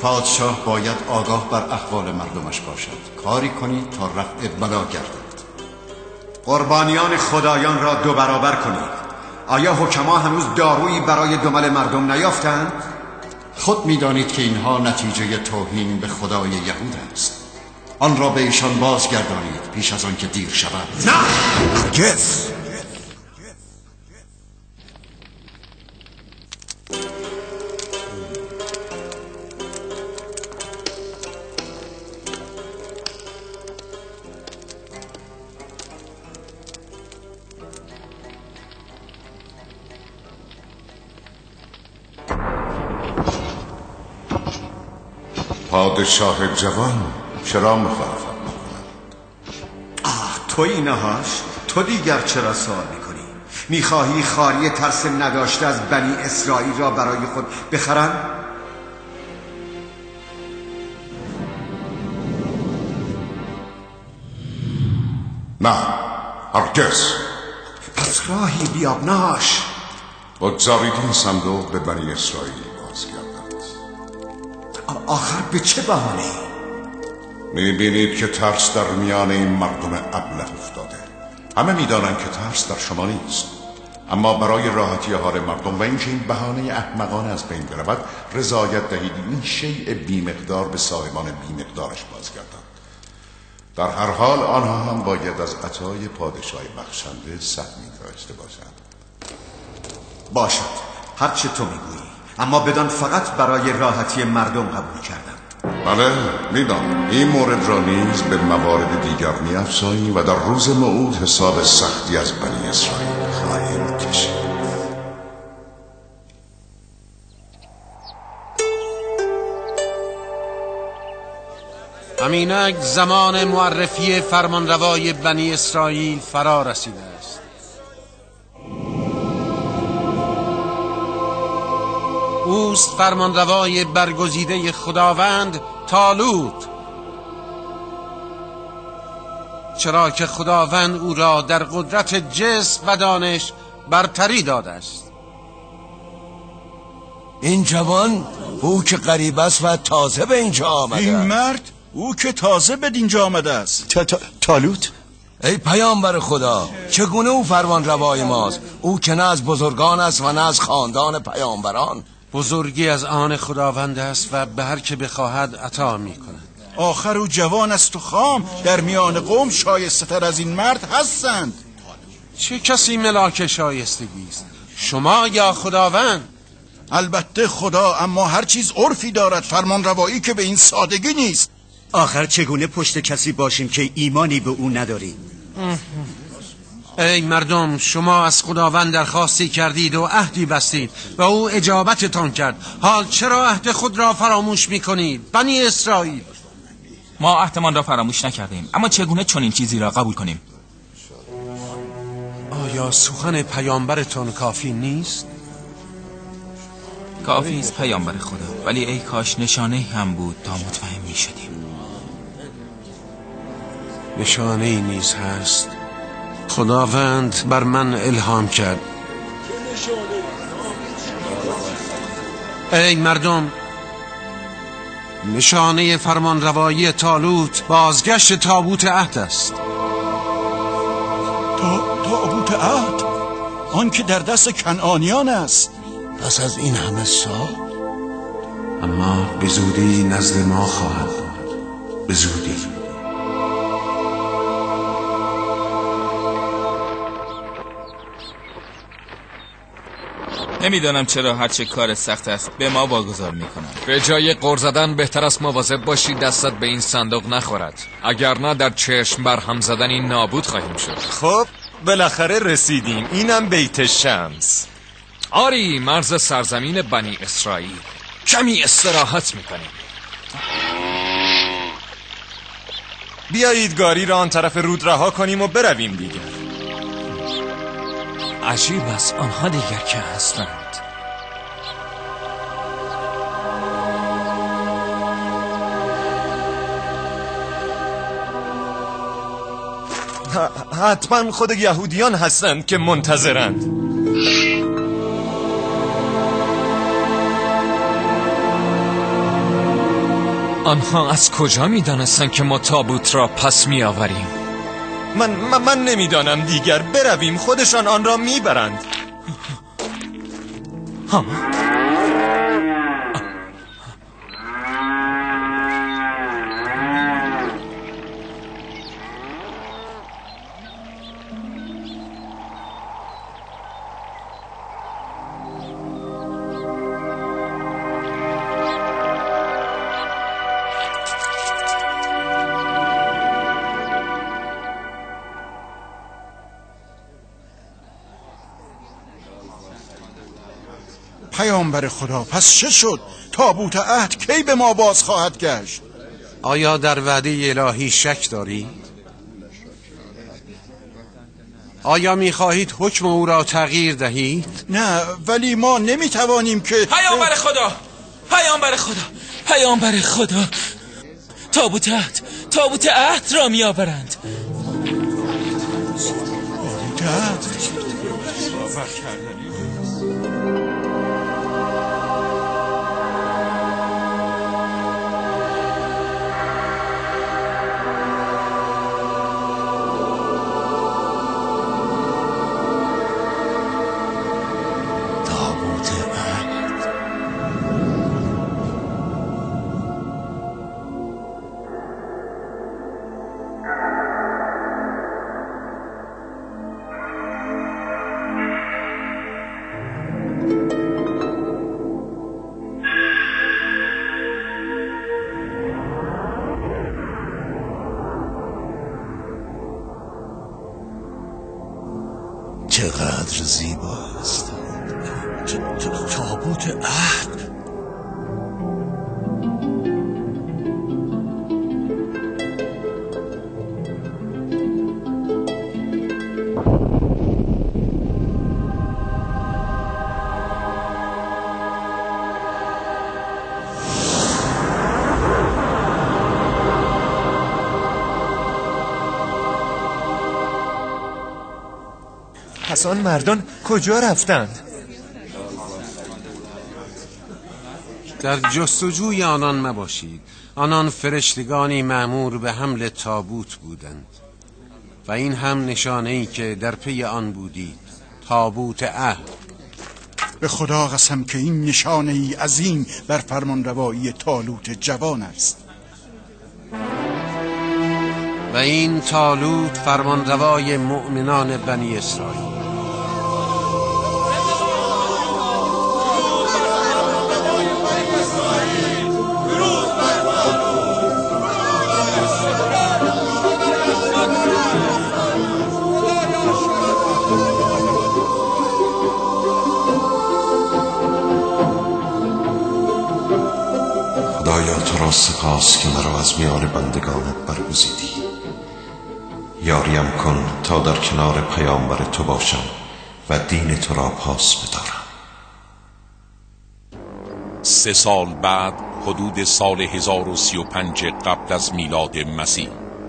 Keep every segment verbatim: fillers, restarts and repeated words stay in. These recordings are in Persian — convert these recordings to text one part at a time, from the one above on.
پادشاه باید آگاه بر احوال مردمش باشد. کاری کنید تا رفع بلا گردد. قربانیان خدایان را دو برابر کنید. آیا حکما هنوز دارویی برای دمل مردم نیافتند؟ خود می‌دانید که اینها نتیجه توهین به خدای یهود است. آن را به ایشان بازگردانید پیش از آن که دیر شود. نه! هرگز! پادشاه جوان چرا مخالفت میکنند؟ آه توی نهاش، تو دیگر چرا سوال میکنی؟ میخواهی خاری ترس نداشته از بنی اسرائیل را برای خود بخرن؟ نه، هرگز. پس راهی بیابناش. بگذارید این صندوق به بنی اسرائیل بازگردد. آخر به چه بهانه‌ای؟ میبینید که ترس در میان این مردم ابله افتاده. همه میدانند که ترس در شما نیست، اما برای راحتی حال مردم و اینکه این بهانه احمقانه از بین برود، رضایت دهید این شیء بیمقدار به صاحبان بیمقدارش بازگردد. در هر حال آنها هم باید از عطای پادشاه بخشنده سهمی داشته باشند. باشد، هرچه تو میگویی، اما بدان فقط برای راحتی مردم قبول کردم. بله میدانم. این مورد را نیز به موارد دیگر می‌افزاییم و در روز موعود حساب سختی از بنی اسرائیل خواهیم کشید. همینک زمان معرفی فرمانروای بنی اسرائیل فرا رسیده است. اوست فرمانروای برگزیده خداوند طالوت، چرا که خداوند او را در قدرت جسم و دانش برتری داده است. این جوان، او که غریب است و تازه به اینجا آمده. این مرد، او که تازه به اینجا آمده است. طالوت؟ ای پیامبر خدا، چگونه او فرمان روای ماست؟ او که نه از بزرگان است و نه از خاندان پیامبران. بزرگی از آن خداوند است و به هر که بخواهد عطا می کند. آخر او جوان است و خام، در میان قوم شایسته تر از این مرد هستند. چه کسی ملاک شایستگی است، شما یا خداوند؟ البته خدا، اما هر چیز عرفی دارد، فرمان روایی که به این سادگی نیست. آخر چگونه پشت کسی باشیم که ایمانی به او نداریم؟ ای مردم، شما از خداوند درخواستی کردید و عهدی بستید و او اجابتتان کرد. حال چرا عهد خود را فراموش میکنید بنی اسرائیل؟ ما عهدمان را فراموش نکردیم، اما چگونه چنین چیزی را قبول کنیم؟ آیا سخن پیامبرتان کافی نیست؟ کافی است پیامبر خدا، ولی ای کاش نشانه هم بود تا مطمئن می شدیم. نشانه ای نیز هست. خداوند بر من الهام کرد. ای مردم، نشانه فرمانروایی طالوت بازگشت تابوت عهد است. تا تابوت عهد؟ آن که در دست کنعانیان است. پس از این همه سال؟ اما به زودی نزد ما خواهد بود. به زودی. نمیدانم چرا هرچه کار سخت است به ما واگذار میکنند. به جای غر زدن بهتر است مواظب باشی دستت به این صندوق نخورد، اگر نه در چشم بر هم زدنی نابود خواهیم شد. خب بالاخره رسیدیم. اینم بیت شمس. آری، مرز سرزمین بنی اسرائیل. کمی استراحت میکنیم. بیایید گاری را آن طرف رود رها کنیم و برویم دیگر. عجیب است، آنها دیگر که هستند. حتما خود یهودیان هستند که منتظرند. آنها از کجا می‌دانستند که ما تابوت را پس می‌آوریم؟ من من, من نمیدانم دیگر. برویم، خودشان آن را میبرند. ها؟ پیامبر خدا، پس چه شد؟ تابوت عهد کی به ما باز خواهد گشت؟ آیا در وعده الهی شک دارید؟ آیا می‌خواهید حکم او را تغییر دهید؟ نه، ولی ما نمی‌توانیم که پیامبر خدا، پیامبر خدا، پیامبر خدا، تابوت عهد، تابوت عهد را می‌آورند. تابوت عهد باور کردنی. چقدر زیباست تابوت عهد. پس آن مردان کجا رفتند؟ در جستجوی آنان مباشید. آنان فرشتگانی مأمور به حمل تابوت بودند و این هم نشانه‌ای که در پی آن بودید، تابوت عهد. به خدا قسم که این نشانه‌ای عظیم بر فرمانروایی طالوت جوان است. و این طالوت فرمانروای مؤمنان بنی اسرائیل. خدایا تو را سپاس که مرا از میان بندگانت برگزیدی. یاریم کن تا در کنار پیامبر تو باشم و دین تو را پاس بدارم. سه سال بعد، حدود سال هزار و سی و پنج قبل از میلاد مسیح،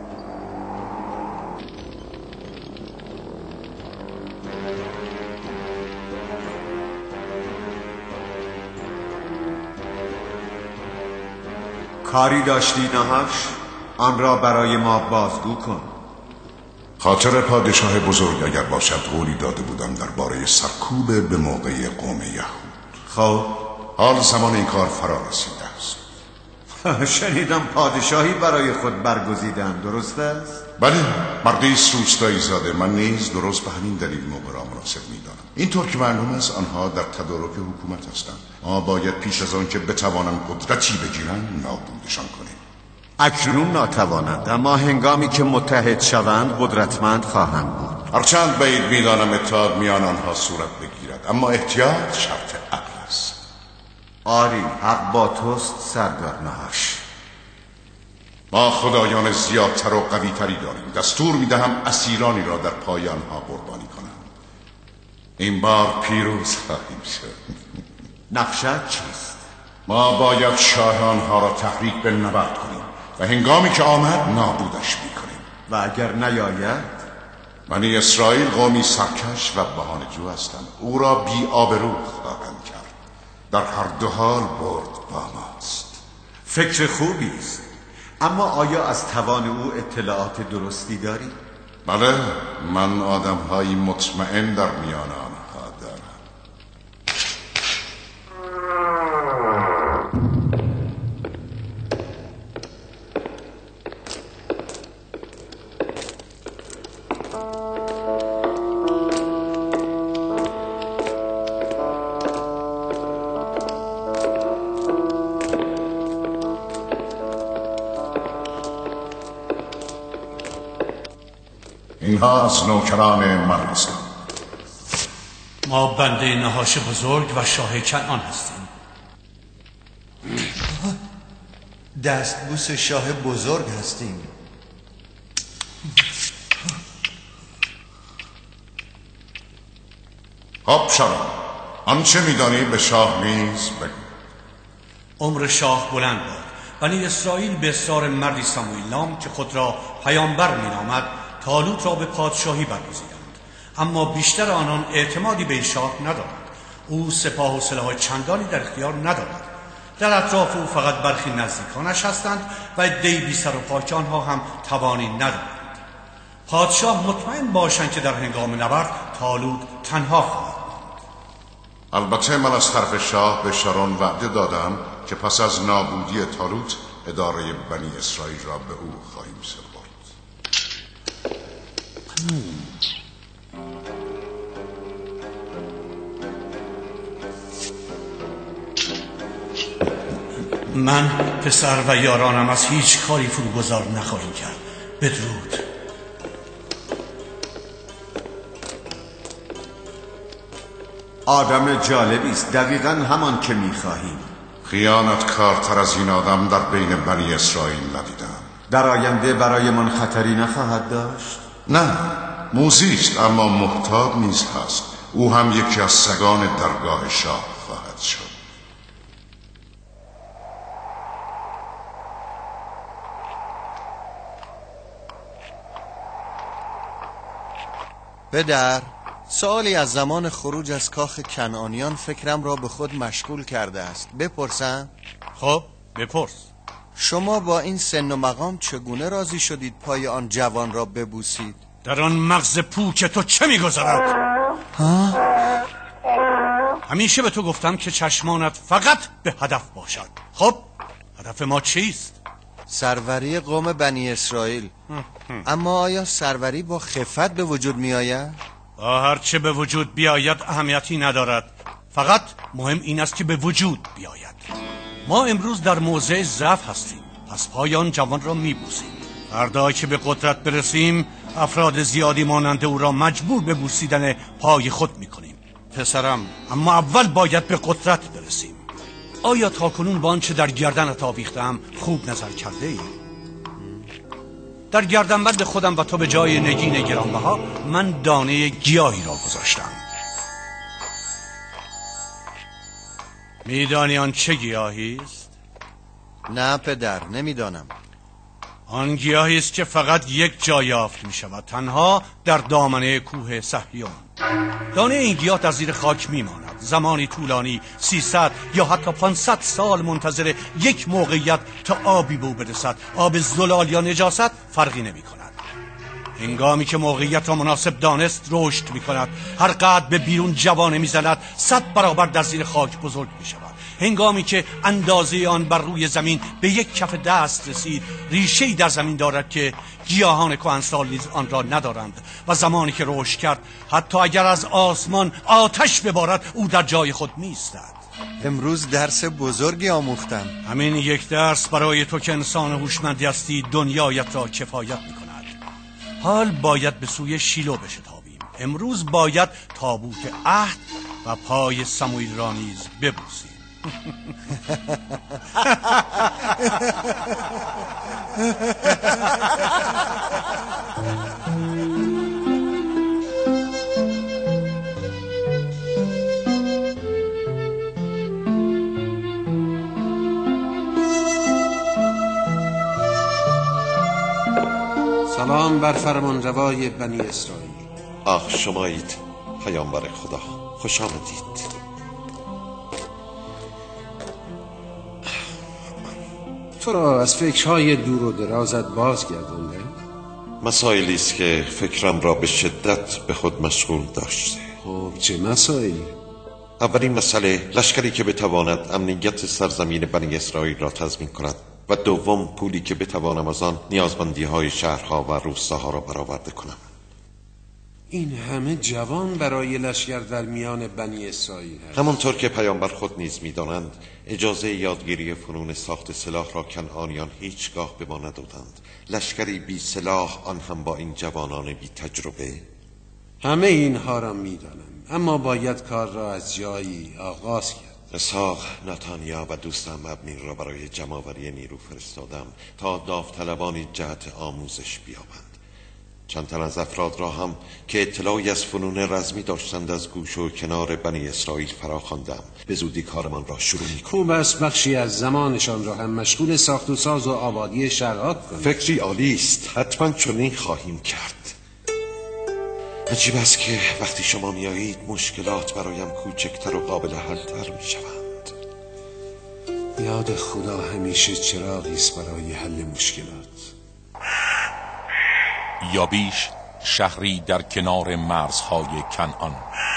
کاری داشتی نهاش؟ آن را برای ما بازگو کن. خاطر پادشاه بزرگ اگر باشد قولی داده بودم درباره سرکوب به موقع قوم یهود. خب حال زمان این کار فرا رسیده است. شنیدم پادشاهی برای خود برگزیدند، درست است؟ بله، مردی است روستایی زاده. من نیز درست به همین دلیل موقع را مناسب میدانم. اینطور که معلوم است آنها در تدارک حکومت هستند. ما باید پیش از آن که بتوانند قدرتی بگیرند نابودشان کنیم. اکنون ناتوانند، اما هنگامی که متحد شوند قدرتمند خواهند بود. هرچند بعید میدانم اتحاد میان آنها صورت بگیرد، اما احتیاط شرط عقل است. آری، حق با توست سردار نهاش. ما خدایان زیادتر و قوی تری داریم. دستور میدهم اسیرانی را در پای آنها قربانی کنند. این بار پیروز خواهیم شد. نقشت چیست؟ ما باید شاه آنها را تحریک به نبرد کنیم و هنگامی که آمد نابودش میکنیم. و اگر نیاید؟ بنی اسرائیل قومی سرکش و بهانه‌جو هستند. او را بی آبرو خواهند کرد. در هر دو حال برد با ماست. فکر خوبی است، اما آیا از توان او اطلاعات درستی داری؟ بله، من آدم‌هایی مطمئن در میان آنها دارم. اینها از نوکران من هستند. ما بنده نهاش بزرگ و شاه کنعان هستیم. دستبوس شاه بزرگ هستیم. خب شرم، آنچه میدانی به شاه نیز بگو. عمر شاه بلند باد. بنی اسرائیل به اصرار مردی سموئیل نام که خود را پیامبر مینامد طالوت را به پادشاهی برگزیدند، اما بیشتر آنان اعتمادی به این شاه ندارند. او سپاه و سلاح چندانی در اختیار ندارد. در اطراف او فقط برخی نزدیکانش هستند و عده‌ای بی سر و پا که آنها هم توانی ندارند. پادشاه مطمئن باشند که در هنگام نبرد طالوت تنها خواهد ماند. البته من از طرف شاه به شارون وعده دادم که پس از نابودی طالوت اداره بنی اسرائیل را به او خواهیم سپرد. من پسر و یارانم از هیچ کاری فروگذار نخواهیم کرد. بدرود. آدم جالبی است، دقیقاً همان که می‌خواهیم. خیانتکارتر از این آدم در بین بنی اسرائیل ندیدم. در آینده برای من خطری نخواهد داشت؟ نه، موذی است اما محتاط نیز هست. او هم یکی از سگان درگاه شاه خواهد شد. پدر، سوالی از زمان خروج از کاخ کنعانیان فکرم را به خود مشغول کرده است. بپرسم؟ خب بپرس. شما با این سن و مقام چگونه راضی شدید پای آن جوان را ببوسید؟ در آن مغز پوک تو چه میگذرد؟ ها؟ همیشه به تو گفتم که چشمانت فقط به هدف باشد. خب هدف ما چیست؟ سروری قوم بنی اسرائیل. اما آیا سروری با خفت به وجود می آید؟ با هر چه به وجود بیاید اهمیتی ندارد، فقط مهم این است که به وجود بیاید. ما امروز در موضع ضعف هستیم، پس پای آن جوان را می بوسیم. فردا که به قدرت برسیم افراد زیادی مانند او را مجبور به بوسیدن پای خود می کنیم. پسرم، اما اول باید به قدرت برسیم. آیا تاکنون با آنچه در گردنت آویختم خوب نظر کرده ای؟ در گردنبند خودم و تو به جای نگین گرانبها من دانه گیاهی را گذاشتم. میدانی آن چه گیاهی است؟ نه پدر، نمیدانم. آن گیاهی است که فقط یک جا یافت می شود، تنها در دامنه کوه صهیون. دانه این گیاه در زیر خاک می ماند. زمانی طولانی، سیصد یا حتی پانصد سال منتظر یک موقعیت تا آبی به او برسد. آب زلال یا نجاست فرقی نمی کند. هنگامی که موقعیت را مناسب دانست رشد می کند. هر قدر به بیرون جوانه می زند صد برابر در زیر خاک بزرگ می شود. هنگامی که اندازه آن بر روی زمین به یک کف دست رسید، ریشه‌ای در زمین دارد که گیاهان کهنسال نیز آن را ندارند و زمانی که رشد کرد حتی اگر از آسمان آتش ببارد او در جای خود می‌ایستد. امروز درس بزرگی آموختم. همین یک درس برای تو که انسان هوشمندی هستی دنیایت را کفایت می‌کند. حال باید به سوی شیلو بشتابیم. امروز باید تابوت عهد و پای سموئیل را نیز ببوسیم. سلام بر فرمانروای بنی اسرائیل. آه شمایید پیامبر خدا، خوش آمدید. تو را از فکرهای دور و درازت بازگردونده؟ مسائلی است که فکرم را به شدت به خود مشغول داشته. خب چه مسائلی؟ اولین مسئله لشکری که بتواند امنیت سرزمین بنی اسرائیل را تضمین کند و دوم پولی که بتوانم از آن نیازمندی های شهرها و روستاها را برآورده کنم. این همه جوان برای لشکر در میان بنی اسرائیل هست. همانطور که پیامبر خود نیز می‌دانند اجازه یادگیری فنون ساخت سلاح را کنعانیان هیچگاه به ما ندادند. لشکری بی سلاح، آن هم با این جوانان بی تجربه. همه اینها را می‌دانم، اما باید کار را از جایی آغاز کرد. اسحاق، نتانیا و دوستم ابنیر را برای جمع‌آوری نیرو فرستادم تا داوطلبانی جهت آموزش بیابند. چند تن از افراد را هم که اطلاعی از فنون رزمی داشتند از گوش و کنار بنی اسرائیل فرا خواندم. به زودی کارمان را شروع می‌کنیم. خوب است بخشی از زمانشان را هم مشغول ساخت و ساز و آبادی شهرها کنیم. فکری عالی است، حتما چنین خواهیم کرد. عجیب است که وقتی شما میایید مشکلات برایم کوچکتر و قابل حل‌تر میشوند. یاد خدا همیشه چراغی است برای حل مشکلات. یابیش، شهری در کنار مرزهای کنعان.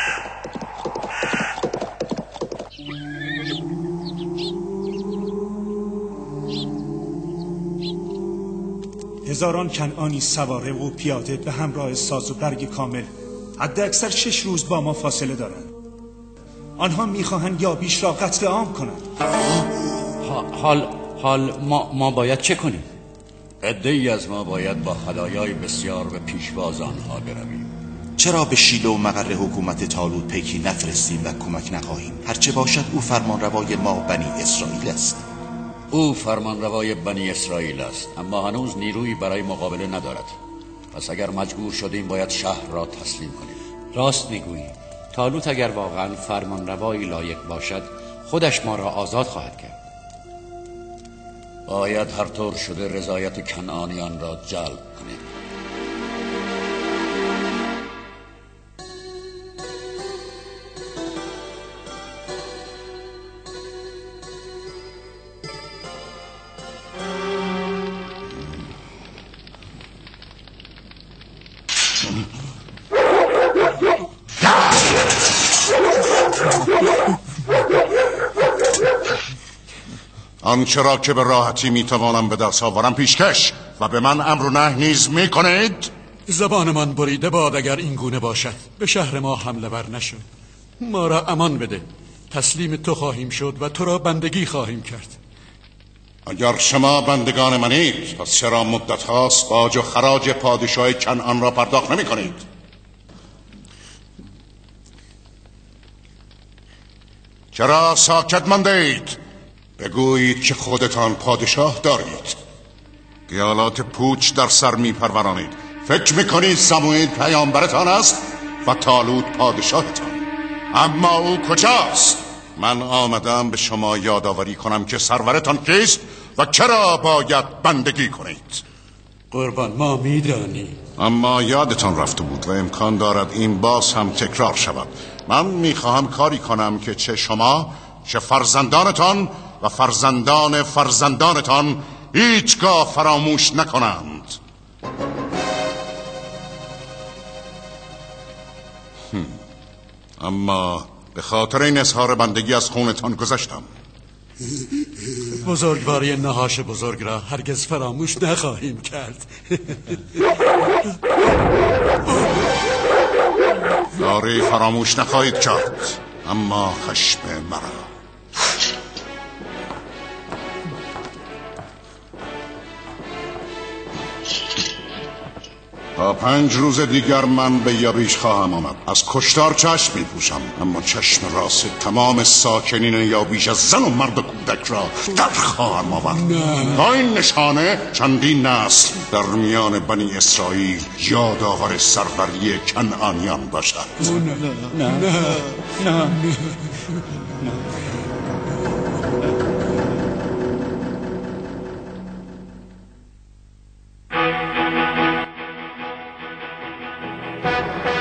هزاران کنعانی سواره و پیاده به همراه ساز و برگ کامل حد اکثر شش روز با ما فاصله دارند. آنها میخواهند یابیش را قتل عام کنند. حال حال ما ما باید چه کنیم؟ عده‌ای از ما باید با خلایای بسیار به پیشواز آنها برویم. چرا به شیلو و مقر حکومت طالوت پیکی نفرستیم و کمک نخواهیم؟ هرچه باشد او فرمانروای ما بنی اسرائیل است. او فرمانروای بنی اسرائیل است، اما هنوز نیرویی برای مقابله ندارد. پس اگر مجبور شدیم باید شهر را تسلیم کنیم. راست میگویی. طالوت اگر واقعا فرمانروایی لایق باشد خودش ما را آزاد خواهد کرد. باید هر طور شده رضایت کنعانیان را جلب کنیم. آنچه را که به راحتی میتوانم به دست آورم پیشکش و به من امر و نهی نیز میکنید. زبان من بریده باد اگر این گونه باشد. به شهر ما حمله ور نشد. ما را امان بده. تسلیم تو خواهیم شد و تو را بندگی خواهیم کرد. اگر شما بندگان منید پس چرا مدت هاست باج و خراج پادشاه کنعان را پرداخت نمی کنید؟ چرا ساکت مانده اید؟ بگویید که خودتان پادشاه دارید. خیالات پوچ در سر می پرورانید. فکر میکنید سموئیل پیامبرتان است و طالوت پادشاهتان. اما او کجاست؟ من آمدم به شما یادآوری کنم که سرورتان کیست و چرا باید بندگی کنید. قربان ما میدانیم، اما یادتان رفته بود و امکان دارد این باز هم تکرار شود. من میخواهم کاری کنم که چه شما چه فرزندانتان و فرزندان فرزندانتان هیچگاه فراموش نکنند. اما به خاطر این اظهار بندگی از خونتان گذشتم. بزرگواری نهاش بزرگ را هرگز فراموش نخواهیم کرد. یاری فراموش نخواهید کرد، اما خشم مرا. تا پنج روز دیگر من به یابیش خواهم آمد. از کشتار چشم می پوشم، اما چشم راست تمام ساکنین یابیش از زن و مرد و کودک را در خواهم آورد تا این نشانه چندین نسل در میان بنی اسرائیل یادآور سروری کنعانیان باشد. نه نه نه نه نه. Thank you.